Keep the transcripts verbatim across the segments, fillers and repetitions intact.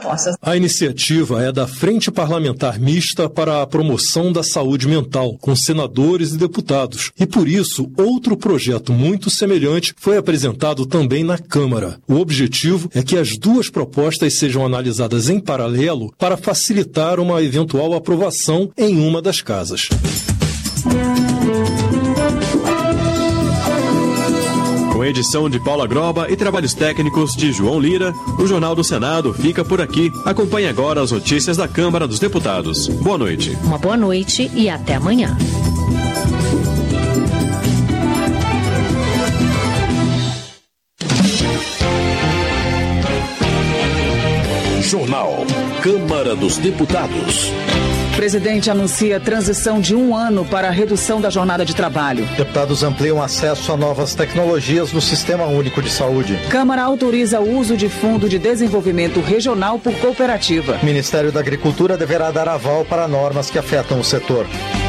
A iniciativa é da Frente Parlamentar Mista para a Promoção da Saúde Mental, com senadores e deputados. E por isso, outro projeto muito semelhante foi apresentado também na Câmara. O objetivo é que as duas propostas sejam analisadas em paralelo para facilitar uma eventual aprovação em uma das casas. Com edição de Paula Groba e trabalhos técnicos de João Lira, o Jornal do Senado fica por aqui. Acompanhe agora as notícias da Câmara dos Deputados. Boa noite. Uma boa noite e até amanhã. Jornal Câmara dos Deputados. O presidente anuncia transição de um ano para a redução da jornada de trabalho. Deputados ampliam acesso a novas tecnologias no Sistema Único de Saúde. Câmara autoriza o uso de fundo de desenvolvimento regional por cooperativa. O Ministério da Agricultura deverá dar aval para normas que afetam o setor.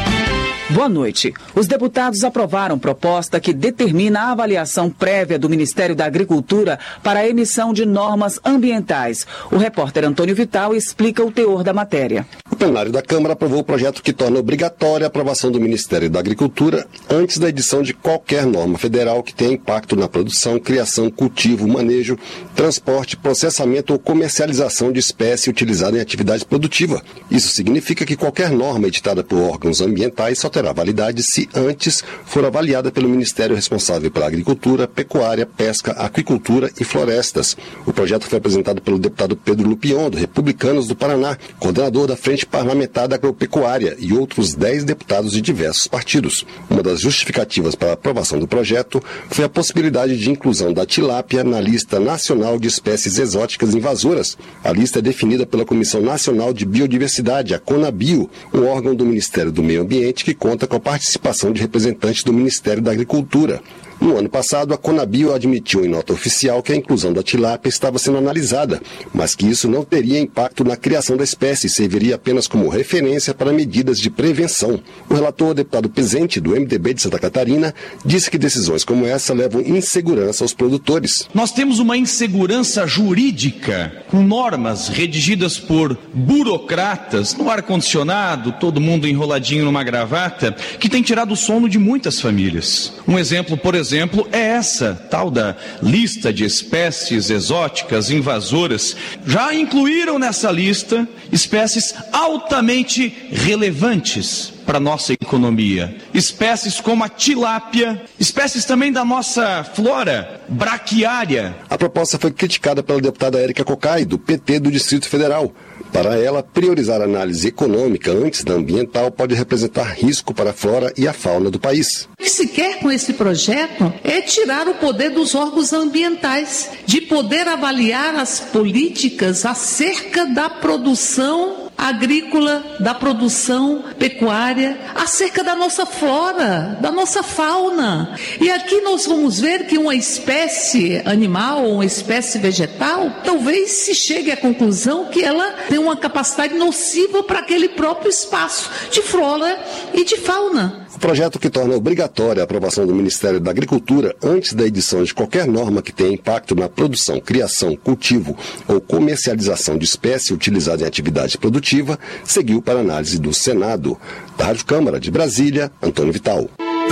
Boa noite. Os deputados aprovaram proposta que determina a avaliação prévia do Ministério da Agricultura para a emissão de normas ambientais. O repórter Antônio Vital explica o teor da matéria. O plenário da Câmara aprovou o projeto que torna obrigatória a aprovação do Ministério da Agricultura antes da edição de qualquer norma federal que tenha impacto na produção, criação, cultivo, manejo, transporte, processamento ou comercialização de espécie utilizada em atividade produtiva. Isso significa que qualquer norma editada por órgãos ambientais só terá validade se antes for avaliada pelo Ministério responsável pela Agricultura, Pecuária, Pesca, Aquicultura e Florestas. O projeto foi apresentado pelo deputado Pedro Lupion, do Republicanos do Paraná, coordenador da Frente Parlamentar da Agropecuária, e outros dez deputados de diversos partidos. Uma das justificativas para a aprovação do projeto foi a possibilidade de inclusão da tilápia na lista nacional de espécies exóticas invasoras. A lista é definida pela Comissão Nacional de Biodiversidade, a CONABio, um órgão do Ministério do Meio Ambiente que conta com a participação de representantes do Ministério da Agricultura. No ano passado, a CONABio admitiu em nota oficial que a inclusão da tilápia estava sendo analisada, mas que isso não teria impacto na criação da espécie e serviria apenas como referência para medidas de prevenção. O relator, deputado Pezente, do M D B de Santa Catarina, disse que decisões como essa levam insegurança aos produtores. Nós temos uma insegurança jurídica, com normas redigidas por burocratas, no ar-condicionado, todo mundo enroladinho numa gravata, que tem tirado o sono de muitas famílias. Um exemplo, por exemplo, exemplo, é essa tal da lista de espécies exóticas invasoras. Já incluíram nessa lista espécies altamente relevantes para a nossa economia. Espécies como a tilápia, espécies também da nossa flora braquiária. A proposta foi criticada pela deputada Érica Cocai, do P T do Distrito Federal. Para ela, priorizar a análise econômica antes da ambiental pode representar risco para a flora e a fauna do país. O que se quer com esse projeto é tirar o poder dos órgãos ambientais, de poder avaliar as políticas acerca da produção agrícola, da produção pecuária, acerca da nossa flora, da nossa fauna. E aqui nós vamos ver que uma espécie animal ou uma espécie vegetal, talvez se chegue à conclusão que ela tem uma capacidade nociva para aquele próprio espaço de flora e de fauna. O projeto que torna obrigatória a aprovação do Ministério da Agricultura antes da edição de qualquer norma que tenha impacto na produção, criação, cultivo ou comercialização de espécie utilizada em atividade produtiva seguiu para análise do Senado. Da Rádio Câmara de Brasília, Antônio Vital.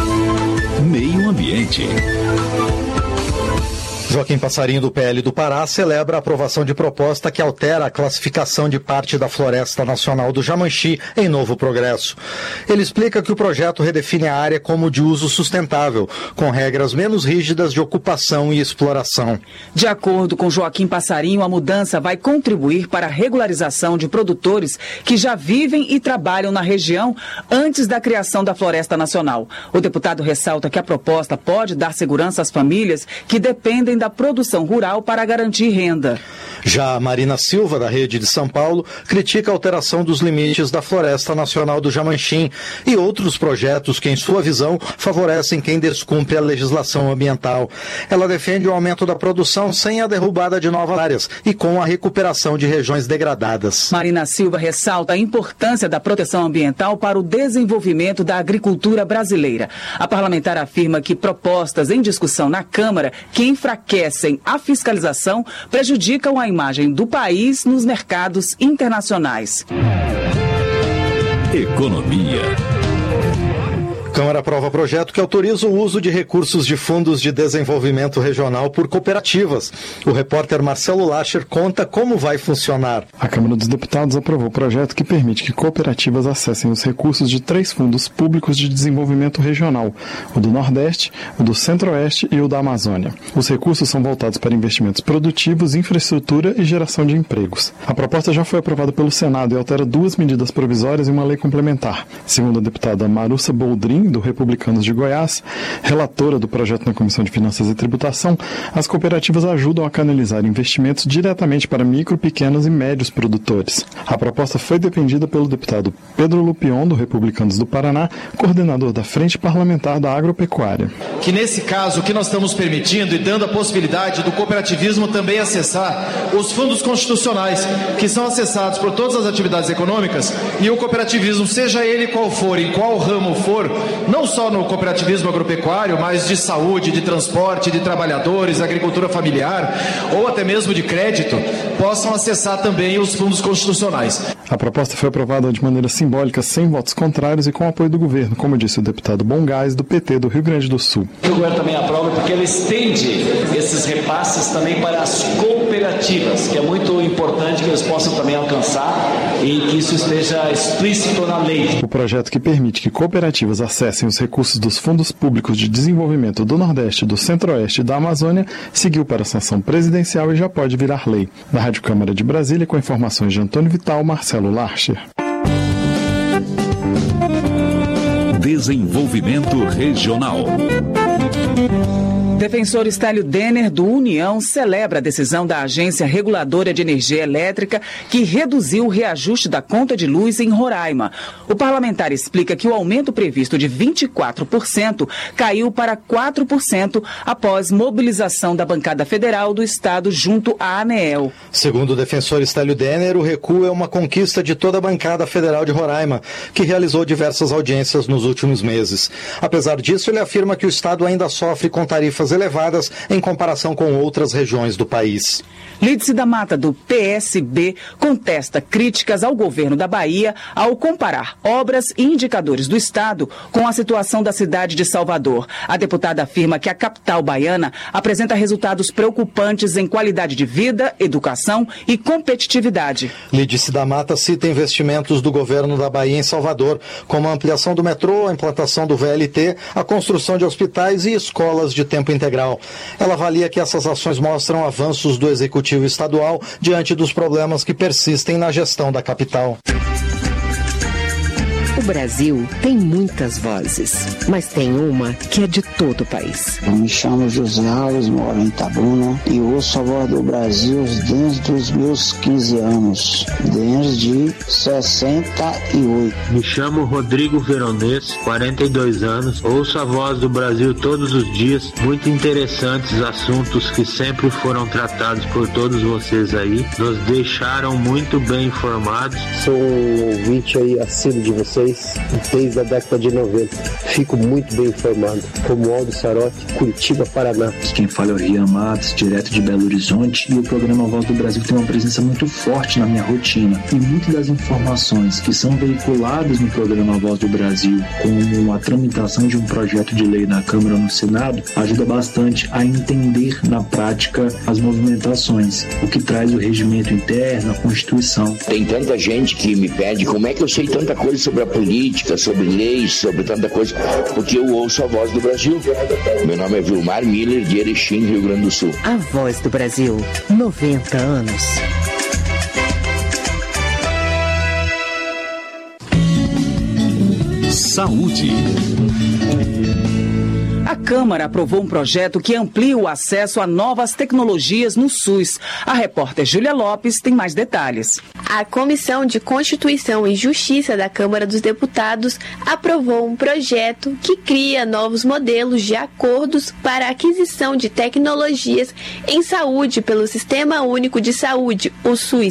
Meio Ambiente. Joaquim Passarinho, do P L do Pará, celebra a aprovação de proposta que altera a classificação de parte da Floresta Nacional do Jamanchi em Novo Progresso. Ele explica que o projeto redefine a área como de uso sustentável, com regras menos rígidas de ocupação e exploração. De acordo com Joaquim Passarinho, a mudança vai contribuir para a regularização de produtores que já vivem e trabalham na região antes da criação da Floresta Nacional. O deputado ressalta que a proposta pode dar segurança às famílias que dependem da produção rural para garantir renda. Já a Marina Silva, da Rede de São Paulo, critica a alteração dos limites da Floresta Nacional do Jamanchim e outros projetos que, em sua visão, favorecem quem descumpre a legislação ambiental. Ela defende o aumento da produção sem a derrubada de novas áreas e com a recuperação de regiões degradadas. Marina Silva ressalta a importância da proteção ambiental para o desenvolvimento da agricultura brasileira. A parlamentar afirma que propostas em discussão na Câmara que enfraquecem enfraquecem a fiscalização, prejudicam a imagem do país nos mercados internacionais. Economia. Câmara aprova projeto que autoriza o uso de recursos de fundos de desenvolvimento regional por cooperativas. O repórter Marcelo Lacher conta como vai funcionar. A Câmara dos Deputados aprovou o projeto que permite que cooperativas acessem os recursos de três fundos públicos de desenvolvimento regional, o do Nordeste, o do Centro-Oeste e o da Amazônia. Os recursos são voltados para investimentos produtivos, infraestrutura e geração de empregos. A proposta já foi aprovada pelo Senado e altera duas medidas provisórias e uma lei complementar. Segundo a deputada Marussa Boldrin, do Republicanos de Goiás, relatora do projeto na Comissão de Finanças e Tributação, as cooperativas ajudam a canalizar investimentos diretamente para micro, pequenos e médios produtores. A proposta foi defendida pelo deputado Pedro Lupion, do Republicanos do Paraná, coordenador da Frente Parlamentar da Agropecuária. Que nesse caso, o que nós estamos permitindo e dando a possibilidade do cooperativismo também acessar os fundos constitucionais, que são acessados por todas as atividades econômicas, e o cooperativismo, seja ele qual for, em qual ramo for, não só no cooperativismo agropecuário, mas de saúde, de transporte, de trabalhadores, agricultura familiar ou até mesmo de crédito, possam acessar também os fundos constitucionais. A proposta foi aprovada de maneira simbólica, sem votos contrários e com apoio do governo, como disse o deputado Bongás, do P T do Rio Grande do Sul. O governo também aprova porque ele estende esses repasses também para as cooperativas, que é muito importante que eles possam também alcançar e que isso esteja explícito na lei. O projeto que permite que cooperativas acessem os recursos dos fundos públicos de desenvolvimento do Nordeste, do Centro-Oeste e da Amazônia seguiu para a sanção presidencial e já pode virar lei. Da Rádio Câmara de Brasília, com informações de Antônio Vital, Marcelo Larcher. Desenvolvimento Regional. Defensor Estélio Denner, do União, celebra a decisão da Agência Reguladora de Energia Elétrica que reduziu o reajuste da conta de luz em Roraima. O parlamentar explica que o aumento previsto de vinte e quatro por cento caiu para quatro por cento após mobilização da bancada federal do Estado junto à ANEEL. Segundo o defensor Estélio Denner, o recuo é uma conquista de toda a bancada federal de Roraima, que realizou diversas audiências nos últimos meses. Apesar disso, ele afirma que o Estado ainda sofre com tarifas elevadas em comparação com outras regiões do país. Lídice da Mata, do P S B, contesta críticas ao governo da Bahia ao comparar obras e indicadores do Estado com a situação da cidade de Salvador. A deputada afirma que a capital baiana apresenta resultados preocupantes em qualidade de vida, educação e competitividade. Lídice da Mata cita investimentos do governo da Bahia em Salvador, como a ampliação do metrô, a implantação do V L T, a construção de hospitais e escolas de tempo integral. Ela avalia que essas ações mostram avanços do Executivo Estadual diante dos problemas que persistem na gestão da capital. O Brasil tem muitas vozes, mas tem uma que é de todo o país. Eu me chamo José Alves, moro em Itabuna e ouço a voz do Brasil desde os meus quinze anos, desde sessenta e oito. Me chamo Rodrigo Veronês, quarenta e dois anos, ouço a voz do Brasil todos os dias, muito interessantes assuntos que sempre foram tratados por todos vocês aí, nos deixaram muito bem informados. Sou um ouvinte aí assíduo de vocês desde a década de noventa. Fico muito bem informado. Romualdo Sarotti, Curitiba, Paraná. Quem fala é o Rian Matos, direto de Belo Horizonte, e o programa Voz do Brasil tem uma presença muito forte na minha rotina. E muitas das informações que são veiculadas no programa Voz do Brasil, como a tramitação de um projeto de lei na Câmara ou no Senado, ajuda bastante a entender na prática as movimentações, o que traz o regimento interno, a Constituição. Tem tanta gente que me pede como é que eu sei tanta coisa sobre a política, sobre leis, sobre tanta coisa, porque eu ouço a Voz do Brasil. Meu nome é Vilmar Miller, de Erechim, Rio Grande do Sul. A Voz do Brasil, noventa anos. Saúde. A Câmara aprovou um projeto que amplia o acesso a novas tecnologias no SUS. A repórter Júlia Lopes tem mais detalhes. A Comissão de Constituição e Justiça da Câmara dos Deputados aprovou um projeto que cria novos modelos de acordos para a aquisição de tecnologias em saúde pelo Sistema Único de Saúde, o SUS.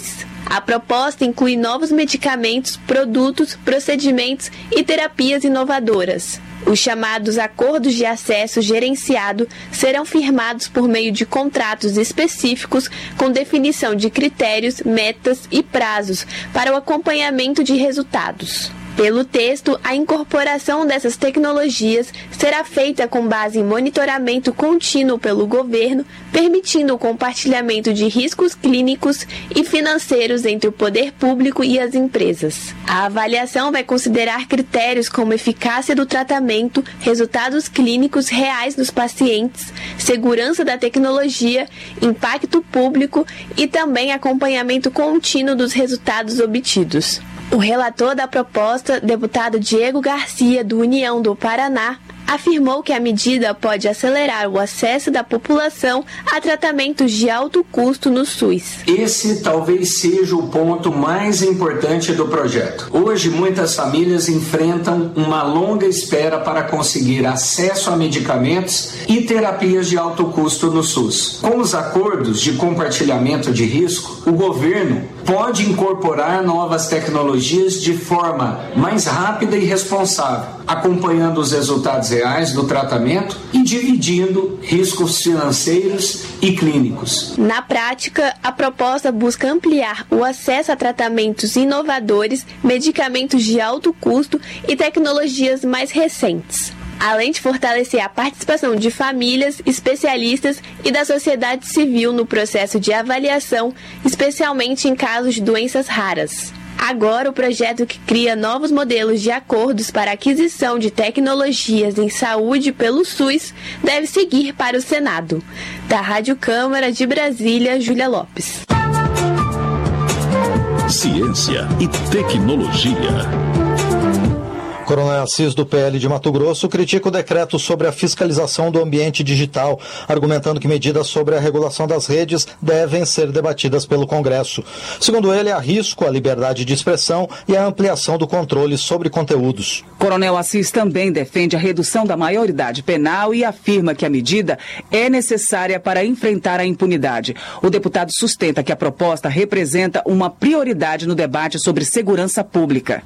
A proposta inclui novos medicamentos, produtos, procedimentos e terapias inovadoras. Os chamados acordos de acesso gerenciado serão firmados por meio de contratos específicos com definição de critérios, metas e prazos para o acompanhamento de resultados. Pelo texto, a incorporação dessas tecnologias será feita com base em monitoramento contínuo pelo governo, permitindo o compartilhamento de riscos clínicos e financeiros entre o poder público e as empresas. A avaliação vai considerar critérios como eficácia do tratamento, resultados clínicos reais dos pacientes, segurança da tecnologia, impacto público e também acompanhamento contínuo dos resultados obtidos. O relator da proposta, deputado Diego Garcia, do União do Paraná, afirmou que a medida pode acelerar o acesso da população a tratamentos de alto custo no SUS. Esse talvez seja o ponto mais importante do projeto. Hoje, muitas famílias enfrentam uma longa espera para conseguir acesso a medicamentos e terapias de alto custo no SUS. Com os acordos de compartilhamento de risco, o governo pode incorporar novas tecnologias de forma mais rápida e responsável, acompanhando os resultados reais do tratamento e dividindo riscos financeiros e clínicos. Na prática, a proposta busca ampliar o acesso a tratamentos inovadores, medicamentos de alto custo e tecnologias mais recentes, além de fortalecer a participação de famílias, especialistas e da sociedade civil no processo de avaliação, especialmente em casos de doenças raras. Agora, o projeto que cria novos modelos de acordos para aquisição de tecnologias em saúde pelo SUS deve seguir para o Senado. Da Rádio Câmara de Brasília, Júlia Lopes. Ciência e tecnologia. Coronel Assis, do P L de Mato Grosso, critica o decreto sobre a fiscalização do ambiente digital, argumentando que medidas sobre a regulação das redes devem ser debatidas pelo Congresso. Segundo ele, há risco à liberdade de expressão e à ampliação do controle sobre conteúdos. Coronel Assis também defende a redução da maioridade penal e afirma que a medida é necessária para enfrentar a impunidade. O deputado sustenta que a proposta representa uma prioridade no debate sobre segurança pública.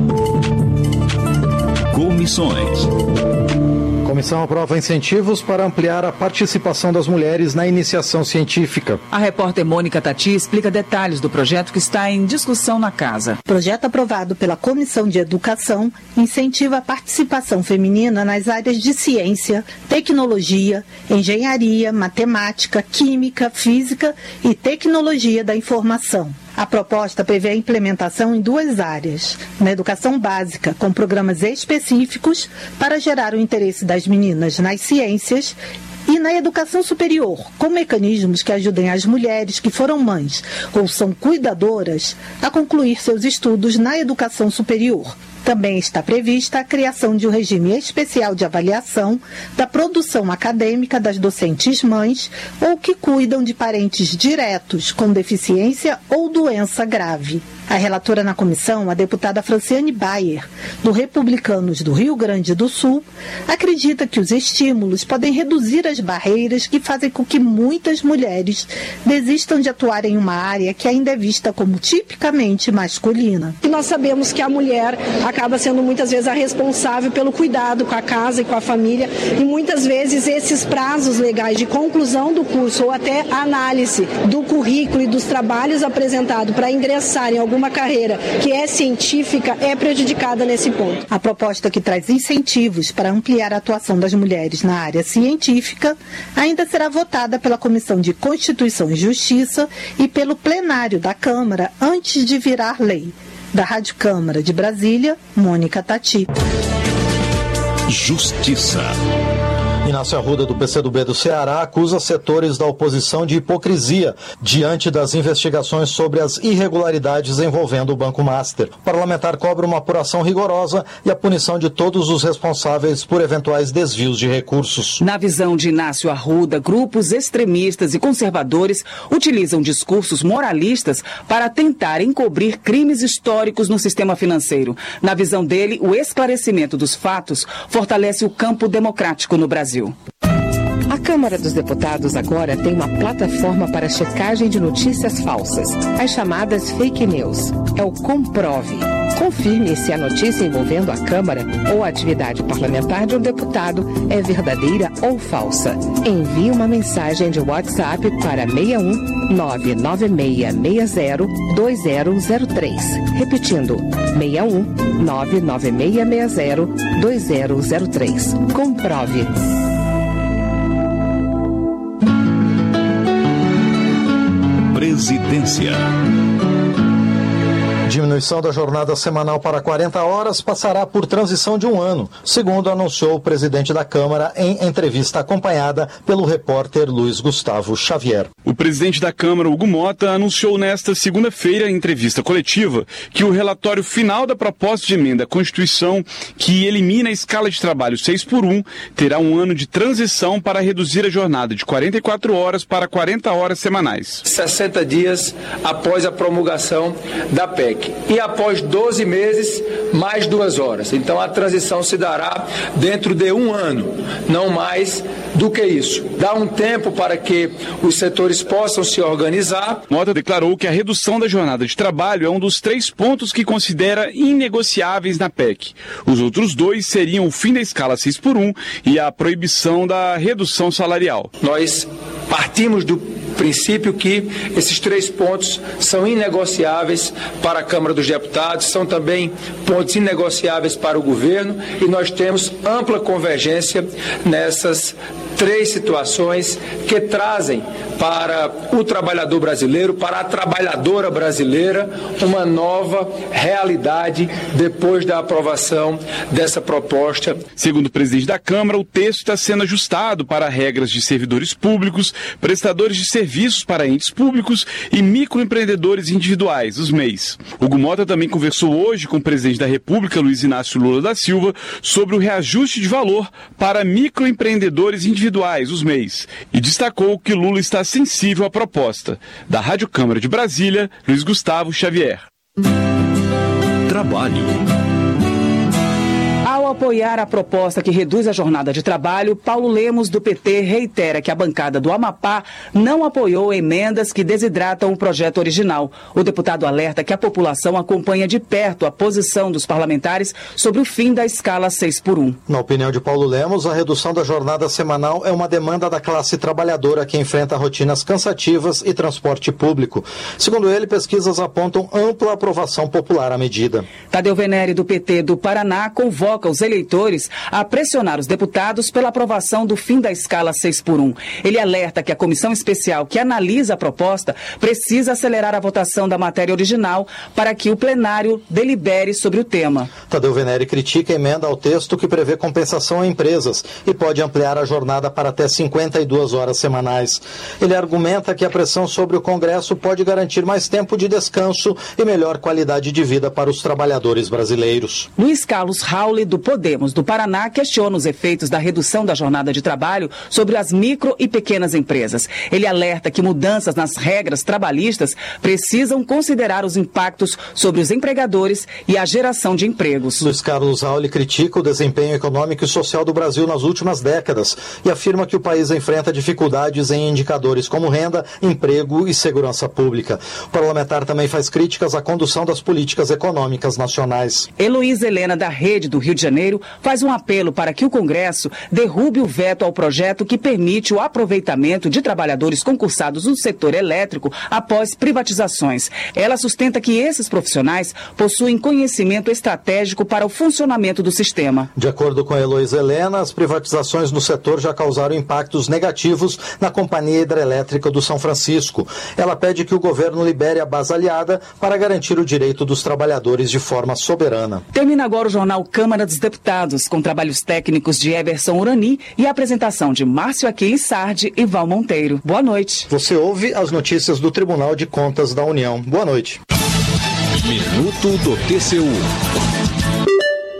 Comissões. Comissão aprova incentivos para ampliar a participação das mulheres na iniciação científica. A repórter Mônica Tati explica detalhes do projeto que está em discussão na Casa. O projeto aprovado pela Comissão de Educação incentiva a participação feminina nas áreas de ciência, tecnologia, engenharia, matemática, química, física e tecnologia da informação. A proposta prevê a implementação em duas áreas: na educação básica, com programas específicos para gerar o interesse das meninas nas ciências, e na educação superior, com mecanismos que ajudem as mulheres que foram mães ou são cuidadoras a concluir seus estudos na educação superior. Também está prevista a criação de um regime especial de avaliação da produção acadêmica das docentes mães ou que cuidam de parentes diretos com deficiência ou doença grave. A relatora na comissão, a deputada Franciane Bayer, do Republicanos do Rio Grande do Sul, acredita que os estímulos podem reduzir as barreiras que fazem com que muitas mulheres desistam de atuar em uma área que ainda é vista como tipicamente masculina. E nós sabemos que a mulher acaba sendo muitas vezes a responsável pelo cuidado com a casa e com a família, e muitas vezes esses prazos legais de conclusão do curso ou até a análise do currículo e dos trabalhos apresentados para ingressar em alguma carreira que é científica é prejudicada nesse ponto. A proposta que traz incentivos para ampliar a atuação das mulheres na área científica ainda será votada pela Comissão de Constituição e Justiça e pelo plenário da Câmara antes de virar lei. Da Rádio Câmara de Brasília, Mônica Tati. Justiça. Inácio Arruda, do P C do B do Ceará, acusa setores da oposição de hipocrisia diante das investigações sobre as irregularidades envolvendo o Banco Master. O parlamentar cobra uma apuração rigorosa e a punição de todos os responsáveis por eventuais desvios de recursos. Na visão de Inácio Arruda, grupos extremistas e conservadores utilizam discursos moralistas para tentar encobrir crimes históricos no sistema financeiro. Na visão dele, o esclarecimento dos fatos fortalece o campo democrático no Brasil. A Câmara dos Deputados agora tem uma plataforma para checagem de notícias falsas, as chamadas fake news. É o Comprove. Confirme se a notícia envolvendo a Câmara ou a atividade parlamentar de um deputado é verdadeira ou falsa. Envie uma mensagem de WhatsApp para seis um nove nove seis seis zero dois zero zero três. Repetindo, seis um nove nove seis seis zero dois zero zero três. Comprove. Presidência. Diminuição da jornada semanal para quarenta horas passará por transição de um ano, segundo anunciou o presidente da Câmara em entrevista acompanhada pelo repórter Luiz Gustavo Xavier. O presidente da Câmara, Hugo Mota, anunciou nesta segunda-feira, em entrevista coletiva, que o relatório final da proposta de emenda à Constituição, que elimina a escala de trabalho seis por um, terá um ano de transição para reduzir a jornada de quarenta e quatro horas para quarenta horas semanais. sessenta dias após a promulgação da P E C. E após doze meses, mais duas horas. Então a transição se dará dentro de um ano, não mais do que isso. Dá um tempo para que os setores possam se organizar. Mota declarou que a redução da jornada de trabalho é um dos três pontos que considera inegociáveis na P E C. Os outros dois seriam o fim da escala seis por um e a proibição da redução salarial. Nós partimos do princípio que esses três pontos são inegociáveis para a Câmara dos Deputados, são também pontos inegociáveis para o governo e nós temos ampla convergência nessas três situações que trazem para o trabalhador brasileiro, para a trabalhadora brasileira, uma nova realidade depois da aprovação dessa proposta. Segundo o presidente da Câmara, o texto está sendo ajustado para regras de servidores públicos, prestadores de serviços para entes públicos e microempreendedores individuais, os M E Is. Hugo Mota também conversou hoje com o presidente da República, Luiz Inácio Lula da Silva, sobre o reajuste de valor para microempreendedores individuais, os M E Is, e destacou que Lula está sensível à proposta. Da Rádio Câmara de Brasília, Luiz Gustavo Xavier. Trabalho. Ao apoiar a proposta que reduz a jornada de trabalho, Paulo Lemos, do P T, reitera que a bancada do Amapá não apoiou emendas que desidratam o projeto original. O deputado alerta que a população acompanha de perto a posição dos parlamentares sobre o fim da escala seis por um. Na opinião de Paulo Lemos, a redução da jornada semanal é uma demanda da classe trabalhadora que enfrenta rotinas cansativas e transporte público. Segundo ele, pesquisas apontam ampla aprovação popular à medida. Tadeu Venere, do P T do Paraná, convoca os eleitores a pressionar os deputados pela aprovação do fim da escala seis por um. Ele alerta que a comissão especial que analisa a proposta precisa acelerar a votação da matéria original para que o plenário delibere sobre o tema. Tadeu Venere critica a emenda ao texto que prevê compensação a empresas e pode ampliar a jornada para até cinquenta e duas horas semanais. Ele argumenta que a pressão sobre o Congresso pode garantir mais tempo de descanso e melhor qualidade de vida para os trabalhadores brasileiros. Luiz Carlos Rauli, do Podemos do Paraná, questiona os efeitos da redução da jornada de trabalho sobre as micro e pequenas empresas. Ele alerta que mudanças nas regras trabalhistas precisam considerar os impactos sobre os empregadores e a geração de empregos. Luiz Carlos Rauli critica o desempenho econômico e social do Brasil nas últimas décadas e afirma que o país enfrenta dificuldades em indicadores como renda, emprego e segurança pública. O parlamentar também faz críticas à condução das políticas econômicas nacionais. Heloísa Helena, da Rede do Rio de Janeiro, faz um apelo para que o Congresso derrube o veto ao projeto que permite o aproveitamento de trabalhadores concursados no setor elétrico após privatizações. Ela sustenta que esses profissionais possuem conhecimento estratégico para o funcionamento do sistema. De acordo com a Heloísa Helena, as privatizações no setor já causaram impactos negativos na Companhia Hidrelétrica do São Francisco. Ela pede que o governo libere a base aliada para garantir o direito dos trabalhadores de forma soberana. Termina agora o jornal Câmara dos Deputados, com trabalhos técnicos de Everson Urani e a apresentação de Márcio Aquiles Sardi e Val Monteiro. Boa noite. Você ouve as notícias do Tribunal de Contas da União. Boa noite. Minuto do T C U.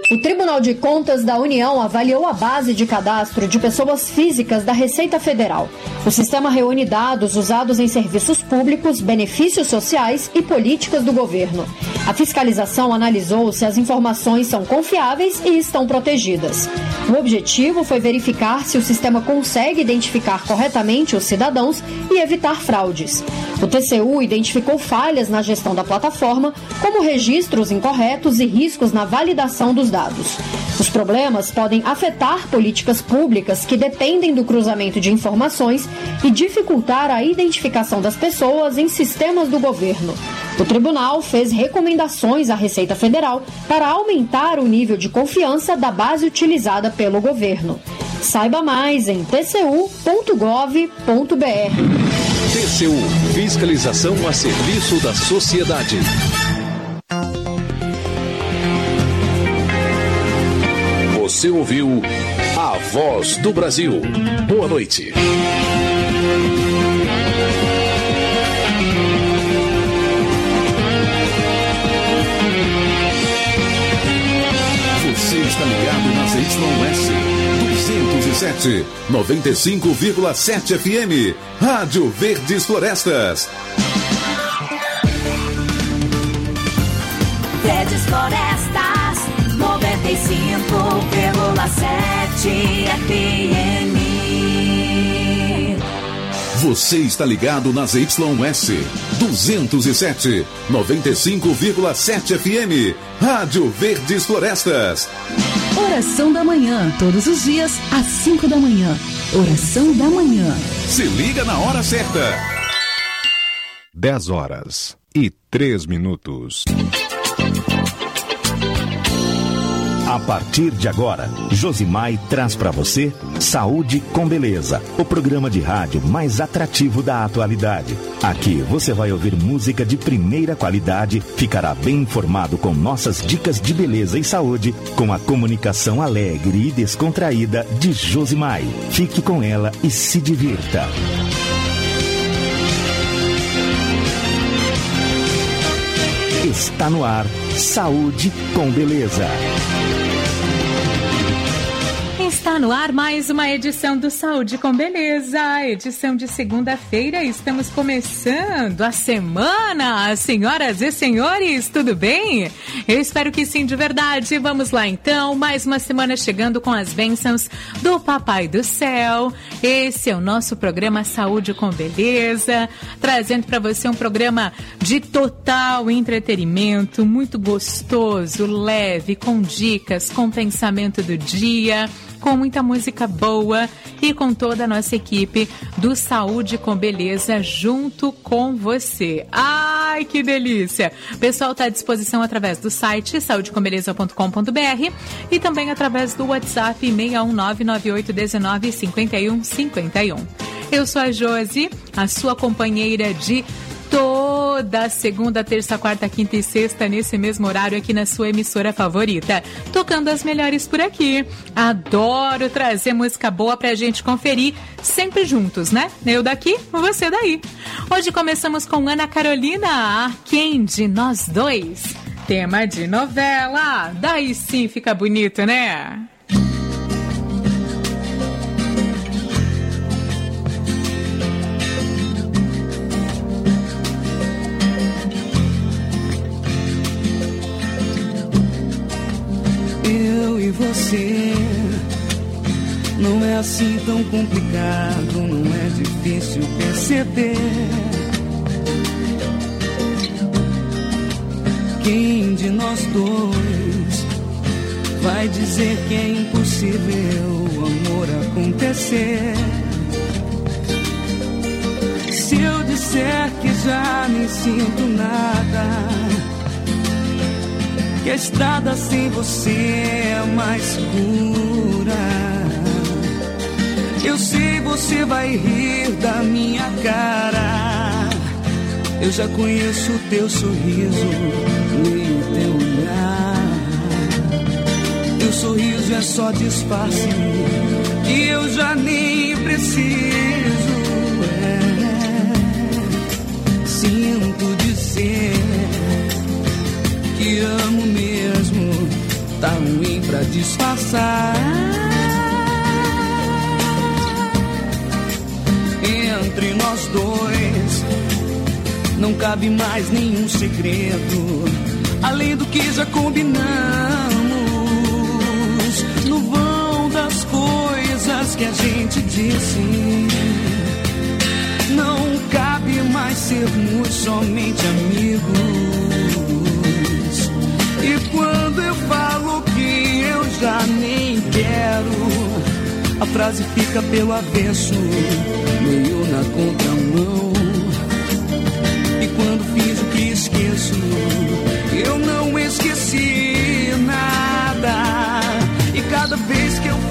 O Tribunal de Contas da União avaliou a base de cadastro de pessoas físicas da Receita Federal. O sistema reúne dados usados em serviços públicos, benefícios sociais e políticas do governo. A fiscalização analisou se as informações são confiáveis e estão protegidas. O objetivo foi verificar se o sistema consegue identificar corretamente os cidadãos e evitar fraudes. O T C U identificou falhas na gestão da plataforma, como registros incorretos e riscos na validação dos dados. Os problemas podem afetar políticas públicas que dependem do cruzamento de informações e dificultar a identificação das pessoas em sistemas do governo. O tribunal fez recomendações à Receita Federal para aumentar o nível de confiança da base utilizada pelo governo. Saiba mais em t c u ponto gov ponto b r. T C U, fiscalização a serviço da sociedade. Você ouviu A Voz do Brasil. Boa noite. Você está ligado nas Y S duzentos e sete, noventa e cinco vírgula sete F M, Rádio Verdes Florestas. Verdes Florestas, noventa e cinco vírgula sete F M. Você está ligado nas Y S duzentos e sete, noventa e cinco vírgula sete F M, Rádio Verdes Florestas. Oração da manhã, todos os dias, às cinco da manhã. Oração da manhã. Se liga na hora certa. dez horas e três minutos. A partir de agora, Josimai traz para você Saúde com Beleza, o programa de rádio mais atrativo da atualidade. Aqui você vai ouvir música de primeira qualidade, ficará bem informado com nossas dicas de beleza e saúde, com a comunicação alegre e descontraída de Josimai. Fique com ela e se divirta. Está no ar, Saúde com Beleza. Está no ar mais uma edição do Saúde com Beleza, edição de segunda-feira. Estamos começando a semana, senhoras e senhores, tudo bem? Eu espero que sim, de verdade. Vamos lá então, mais uma semana chegando com as bênçãos do Papai do Céu. Esse é o nosso programa Saúde com Beleza, trazendo para você um programa de total entretenimento, muito gostoso, leve, com dicas, com pensamento do dia, com muita música boa e com toda a nossa equipe do Saúde com Beleza junto com você. Ai, que delícia! O pessoal está à disposição através do site saúde com beleza ponto com ponto b r e também através do WhatsApp seis um nove nove oito um nove cinco um cinco um. Eu sou a Josi, a sua companheira de toda segunda, terça, quarta, quinta e sexta, nesse mesmo horário aqui na sua emissora favorita, tocando as melhores por aqui. Adoro trazer música boa pra gente conferir, sempre juntos, né? Eu daqui, você daí. Hoje começamos com Ana Carolina, a Quem de Nós Dois. Tema de novela, daí sim fica bonito, né? Eu e você, não é assim tão complicado, não é difícil perceber. Quem de nós dois vai dizer que é impossível o amor acontecer? Se eu disser que já nem sinto nada, que a estrada sem você é mais pura, eu sei você vai rir da minha cara. Eu já conheço o teu sorriso, nem o teu olhar. Teu sorriso é só disfarce que eu já nem preciso. É, sinto dizer que amo mesmo, tá ruim disfarçar. Entre nós dois não cabe mais nenhum segredo, além do que já combinamos. No vão das coisas que a gente disse, não cabe mais sermos somente amigos. E quando eu falo que eu já nem quero, a frase fica pelo avesso, meio na contramão. E quando finjo que esqueço, eu não esqueci nada. E cada vez que eu